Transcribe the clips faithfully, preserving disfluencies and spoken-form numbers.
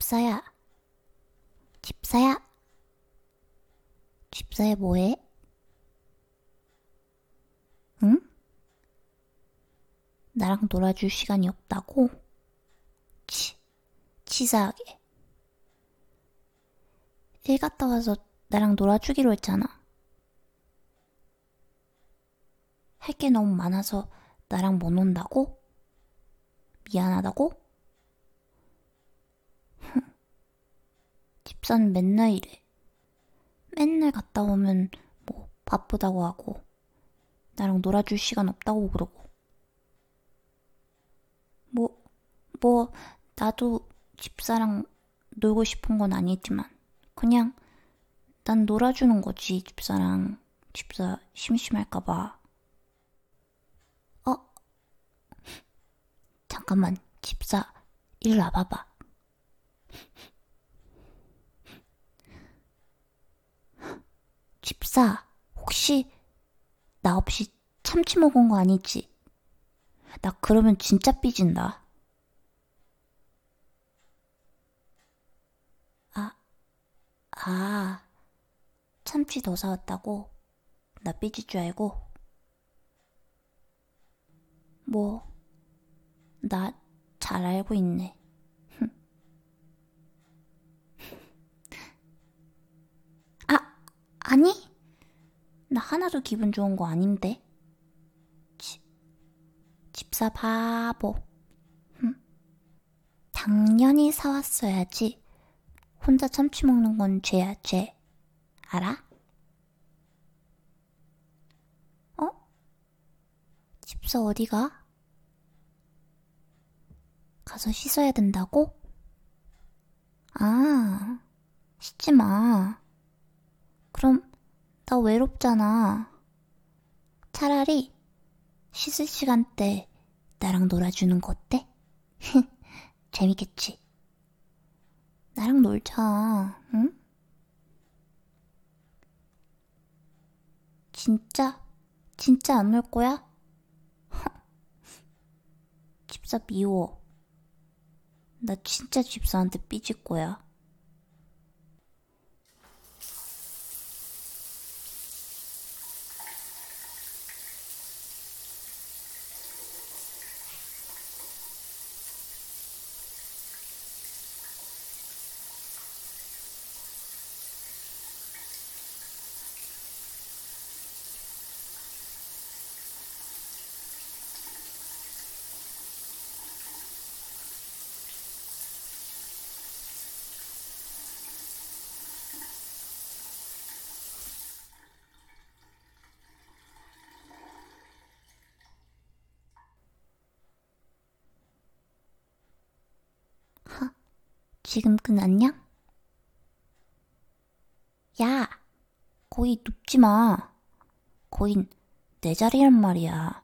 집사야, 집사야, 집사야 뭐해? 응? 나랑 놀아줄 시간이 없다고? 치, 치사하게. 일 갔다 와서 나랑 놀아주기로 했잖아. 할 게 너무 많아서 나랑 못 논다고? 미안하다고? 집사는 맨날 이래. 맨날 갔다 오면 뭐 바쁘다고 하고 나랑 놀아줄 시간 없다고 그러고. 뭐, 뭐 나도 집사랑 놀고 싶은 건 아니지만 그냥 난 놀아주는 거지. 집사랑. 집사 심심할까 봐. 어? 잠깐만. 집사 일로 와봐봐. 집사, 혹시 나 없이 참치 먹은 거 아니지? 나 그러면 진짜 삐진다. 아, 아, 참치 더 사왔다고? 나 삐질 줄 알고? 뭐, 나 잘 알고 있네. 아, 아니? 나 하나도 기분 좋은 거 아닌데? 치, 집사 바보. 흠, 당연히 사왔어야지. 혼자 참치 먹는 건 죄야, 죄. 알아? 어? 집사 어디가? 가서 씻어야 된다고? 아, 씻지 마. 그럼 나 외롭잖아. 차라리 씻을 시간대 나랑 놀아주는 거 어때? 재밌겠지? 나랑 놀자, 응? 진짜? 진짜 안 놀 거야? 집사 미워. 나 진짜 집사한테 삐질 거야. 하, 지금 끝났냐? 야, 거기 눕지 마. 거긴 내 자리란 말이야.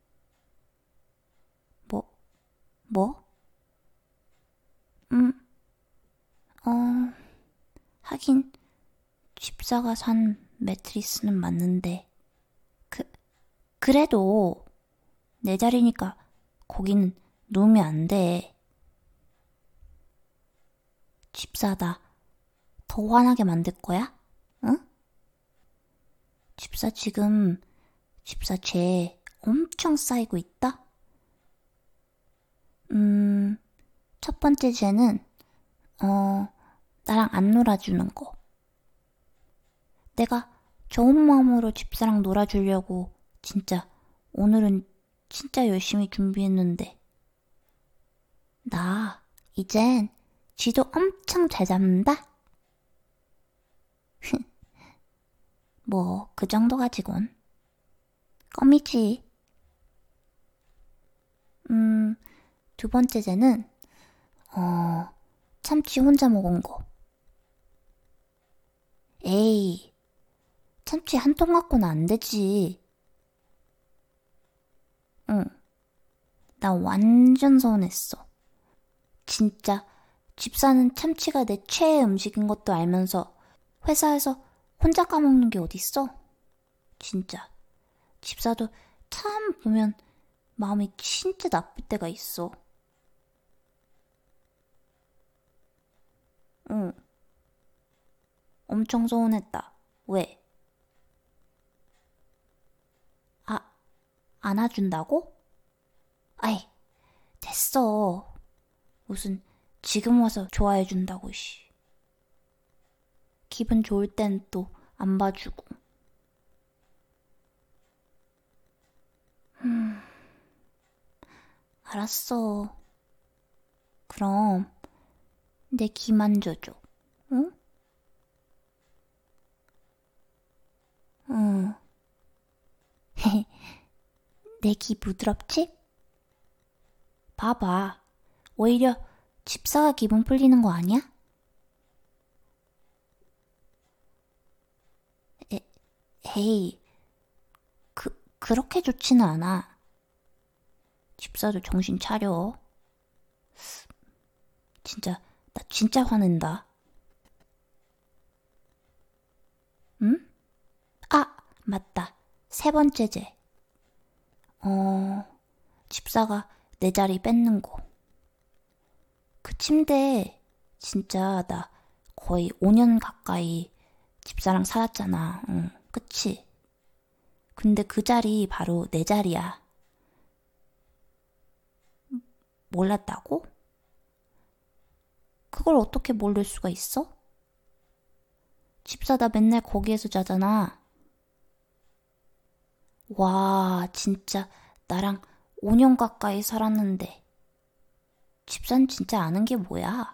뭐, 뭐? 음, 어, 하긴 집사가 산 매트리스는 맞는데 그, 그래도 내 자리니까 거기는 누우면 안 돼. 집사다 더 화나게 만들 거야? 응? 집사 지금 집사 죄 엄청 쌓이고 있다? 음, 첫 번째 죄는 어, 나랑 안 놀아주는 거. 내가 좋은 마음으로 집사랑 놀아주려고 진짜 오늘은 진짜 열심히 준비했는데 나 이젠 쥐도 엄청 잘 잡는다? 뭐 그 정도 가지곤 껌이지. 음, 두 번째제는 어, 참치 혼자 먹은 거. 에이, 참치 한 통 갖고는 안 되지. 응, 나 완전 서운했어. 진짜 집사는 참치가 내 최애 음식인 것도 알면서 회사에서 혼자 까먹는 게 어딨어? 진짜 집사도 참 보면 마음이 진짜 나쁠 때가 있어. 응. 엄청 서운했다. 왜? 아, 안아준다고? 아이, 됐어. 무슨 지금 와서 좋아해준다고, 씨. 기분 좋을 땐 또 안 봐주고. 음, 알았어. 그럼 내 귀 만져줘. 응? 응. 내 귀 부드럽지? 봐봐. 오히려 집사가 기분 풀리는 거 아니야? 에, 에이, 그, 그렇게 좋지는 않아. 집사도 정신 차려. 진짜, 나 진짜 화낸다. 응? 아, 맞다. 세 번째제. 어, 집사가 내 자리 뺏는 거. 그 침대, 진짜 나 거의 오 년 가까이 집사랑 살았잖아. 응, 그치? 근데 그 자리 바로 내 자리야. 몰랐다고? 그걸 어떻게 모를 수가 있어? 집사 나 맨날 거기에서 자잖아. 와, 진짜 나랑 오 년 가까이 살았는데 집사는 진짜 아는 게 뭐야?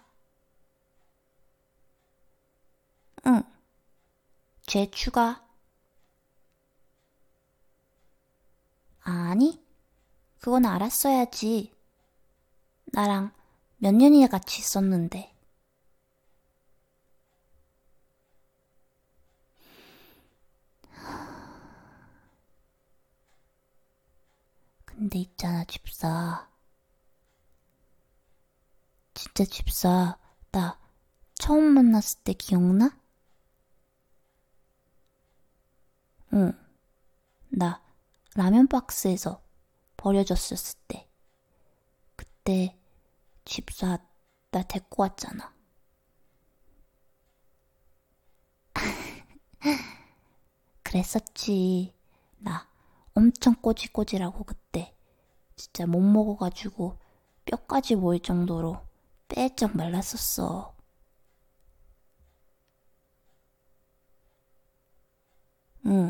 응, 죄 추가. 아니, 그건 알았어야지. 나랑 몇 년이나 같이 있었는데. 근데 있잖아, 집사. 진짜 집사, 나 처음 만났을 때 기억나? 응, 나 라면 박스에서 버려졌었을 때. 그때 집사 나 데리고 왔잖아. 그랬었지. 나 엄청 꼬질꼬질하고 그때 진짜 못 먹어가지고 뼈까지 보일 정도로 빼쩍 말랐었어. 응.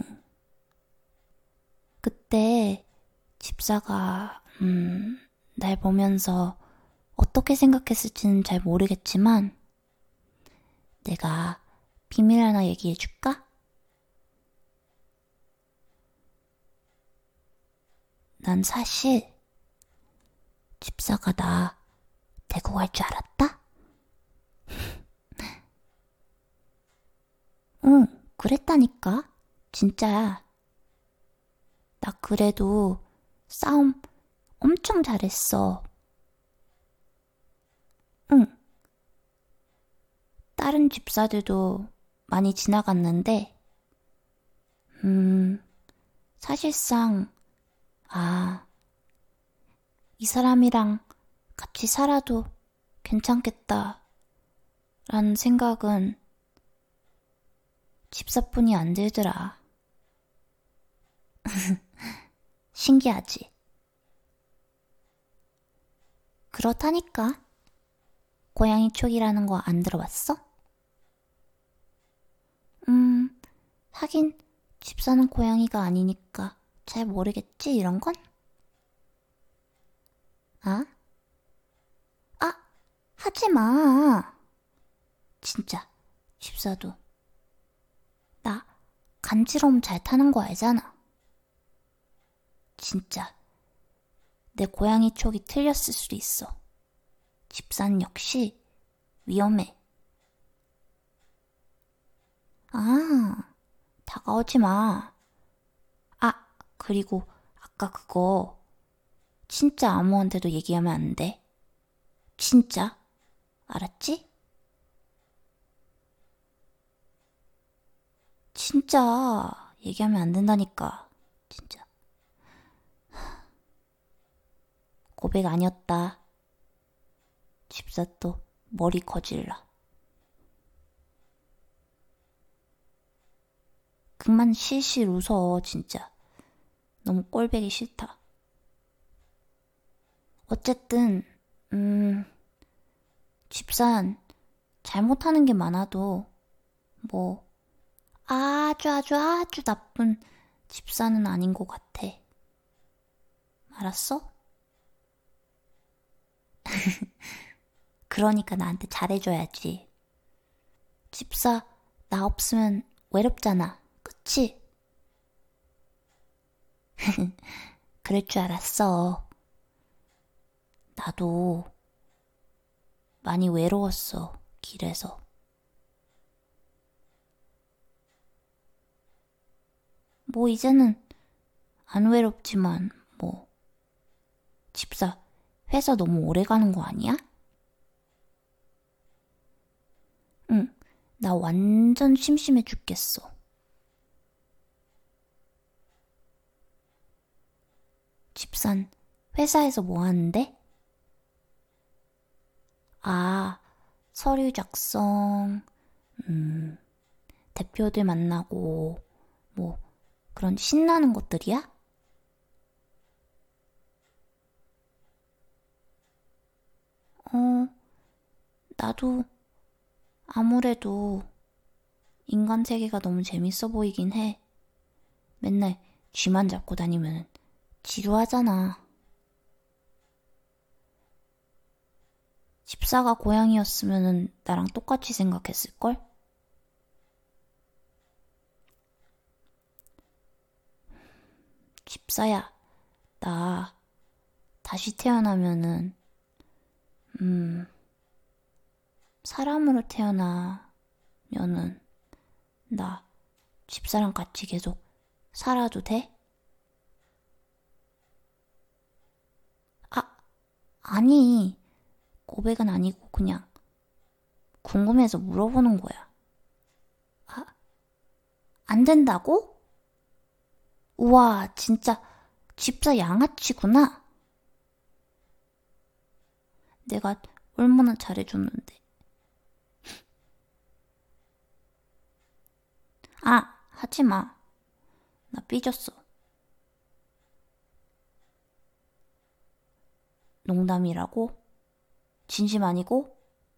그때 집사가 음, 날 보면서 어떻게 생각했을지는 잘 모르겠지만 내가 비밀 하나 얘기해 줄까? 난 사실 집사가 나 데리고 갈 줄 알았다? 응, 그랬다니까. 진짜야. 나 그래도 싸움 엄청 잘했어. 응, 다른 집사들도 많이 지나갔는데, 음, 사실상, 아, 이 사람이랑 같이 살아도 괜찮겠다. 라는 생각은 집사뿐이 안 들더라. 신기하지? 그렇다니까. 고양이 촉이라는 거 안 들어봤어? 음, 하긴 집사는 고양이가 아니니까 잘 모르겠지, 이런 건? 아? 아, 하지 마. 진짜, 집사도. 나 간지러움 잘 타는 거 알잖아. 진짜, 내 고양이 촉이 틀렸을 수도 있어. 집사는 역시 위험해. 아, 다가오지 마. 아, 그리고 아까 그거 진짜 아무한테도 얘기하면 안 돼. 진짜? 알았지? 진짜 얘기하면 안 된다니까. 진짜. 고백 아니었다. 집사 또 머리 거질러. 그만 실실 웃어, 진짜. 너무 꼴보기 싫다. 어쨌든, 음, 집산 잘못하는 게 많아도, 뭐, 아주 아주 아주 나쁜 집사는 아닌 것 같아. 알았어? 그러니까 나한테 잘해줘야지. 집사, 나 없으면 외롭잖아. 그치? 그럴 줄 알았어. 나도 많이 외로웠어, 길에서. 뭐, 이제는 안 외롭지만, 뭐, 집사, 회사 너무 오래 가는 거 아니야? 응, 나 완전 심심해 죽겠어. 집산, 회사에서 뭐 하는데? 아, 서류 작성, 음, 대표들 만나고, 뭐, 그런 신나는 것들이야? 어, 나도 아무래도 인간 세계가 너무 재밌어 보이긴 해. 맨날 쥐만 잡고 다니면 지루하잖아. 집사가 고양이였으면 나랑 똑같이 생각했을걸? 집사야, 나 다시 태어나면은, 음, 사람으로 태어나면은, 나 집사랑 같이 계속 살아도 돼? 아, 아니. 고백은 아니고 그냥 궁금해서 물어보는 거야. 아, 안 된다고? 우와, 진짜 집사 양아치구나. 내가 얼마나 잘해줬는데. 아, 하지 마. 나 삐졌어. 농담이라고? 진심 아니고?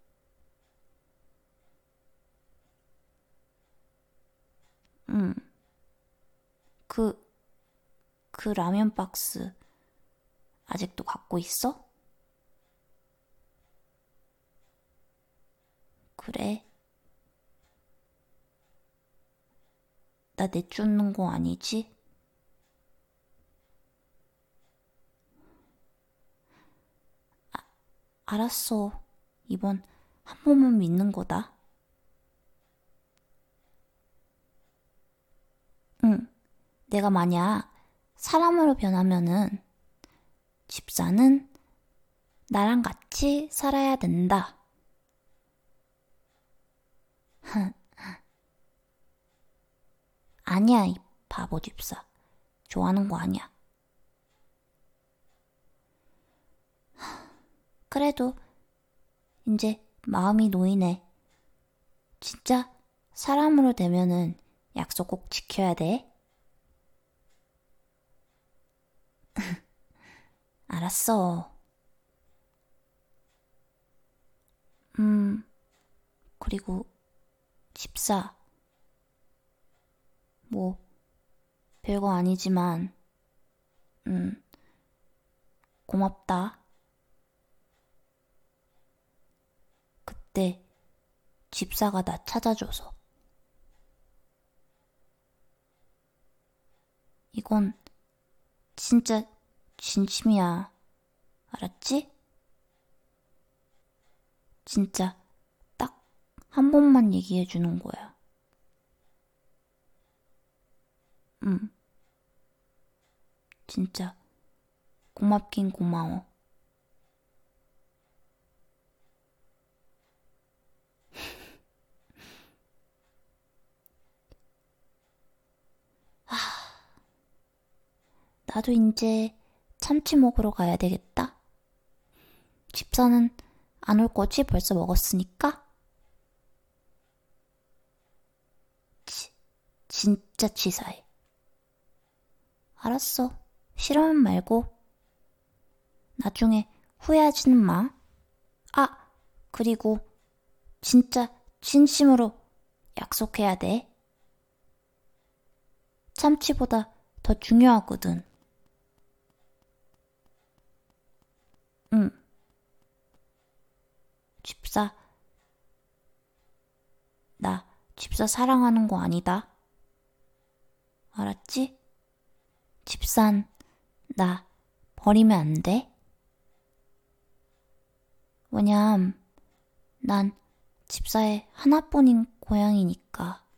응. 그, 그 라면 박스 아직도 갖고 있어? 그래. 나 내쫓는 거 아니지? 알았어. 이번 한 번만 믿는 거다. 응. 내가 만약 사람으로 변하면은 집사는 나랑 같이 살아야 된다. 아니야, 이 바보 집사. 좋아하는 거 아니야. 그래도 이제 마음이 놓이네. 진짜 사람으로 되면은 약속 꼭 지켜야 돼. 알았어. 음, 그리고 집사. 뭐, 별거 아니지만, 음, 고맙다. 그때 집사가 나 찾아줘서. 이건 진짜 진심이야. 알았지? 진짜 딱 한 번만 얘기해 주는 거야. 응, 진짜 고맙긴 고마워. 나도 이제 참치 먹으러 가야 되겠다. 집사는 안 올 거지? 벌써 먹었으니까? 치, 진짜 치사해. 알았어. 싫으면 말고. 나중에 후회하지는 마. 아, 그리고 진짜 진심으로 약속해야 돼. 참치보다 더 중요하거든. 응. 집사, 나 집사 사랑하는 거 아니다. 알았지? 집산, 나 버리면 안 돼. 왜냐면 난 집사의 하나뿐인 고양이니까.